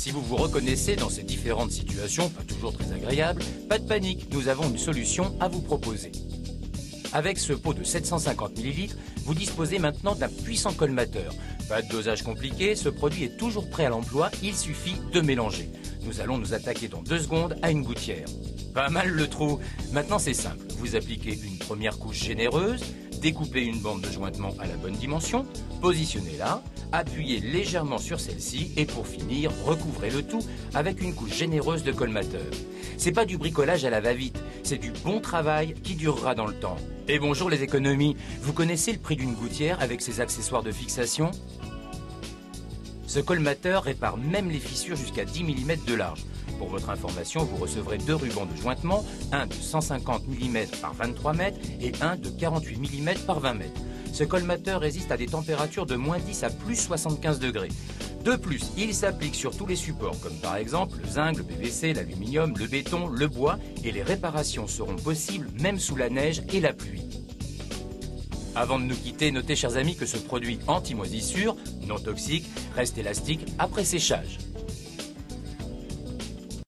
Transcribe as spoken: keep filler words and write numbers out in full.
Si vous vous reconnaissez dans ces différentes situations, pas toujours très agréables, pas de panique, nous avons une solution à vous proposer. Avec ce pot de sept cent cinquante millilitres, vous disposez maintenant d'un puissant colmateur. Pas de dosage compliqué, ce produit est toujours prêt à l'emploi, il suffit de mélanger. Nous allons nous attaquer dans deux secondes à une gouttière. Pas mal le trou. Maintenant c'est simple, vous appliquez une première couche généreuse, découpez une bande de jointement à la bonne dimension, positionnez-la, appuyez légèrement sur celle-ci et pour finir, recouvrez le tout avec une couche généreuse de colmateur. C'est pas du bricolage à la va-vite, c'est du bon travail qui durera dans le temps. Et bonjour les économies, vous connaissez le prix d'une gouttière avec ses accessoires de fixation ? Ce colmateur répare même les fissures jusqu'à dix millimètres de large. Pour votre information, vous recevrez deux rubans de jointement, un de cent cinquante millimètres par vingt-trois mètres et un de quarante-huit millimètres par vingt mètres. Ce colmateur résiste à des températures de moins dix à plus soixante-quinze degrés. De plus, il s'applique sur tous les supports, comme par exemple le zinc, le P V C, l'aluminium, le béton, le bois, et les réparations seront possibles même sous la neige et la pluie. Avant de nous quitter, notez chers amis que ce produit anti-moisissure, non toxique, reste élastique après séchage.